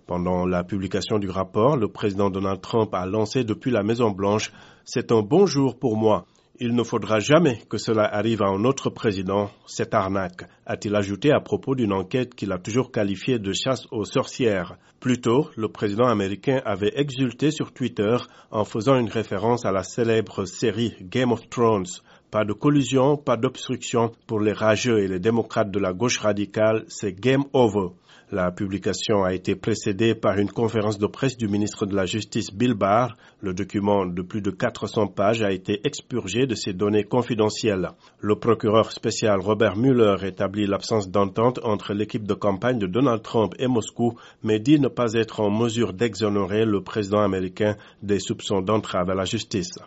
Pendant la publication du rapport, le président Donald Trump a lancé depuis la Maison-Blanche « C'est un bon jour pour moi ». Il ne faudra jamais que cela arrive à un autre président, cette arnaque, a-t-il ajouté à propos d'une enquête qu'il a toujours qualifiée de chasse aux sorcières. Plus tôt, le président américain avait exulté sur Twitter en faisant une référence à la célèbre série Game of Thrones. Pas de collusion, pas d'obstruction. Pour les rageux et les démocrates de la gauche radicale, c'est game over. La publication a été précédée par une conférence de presse du ministre de la Justice Bill Barr. Le document de plus de 400 pages a été expurgé de ses données confidentielles. Le procureur spécial Robert Mueller établit l'absence d'entente entre l'équipe de campagne de Donald Trump et Moscou, mais dit ne pas être en mesure d'exonérer le président américain des soupçons d'entrave à la justice.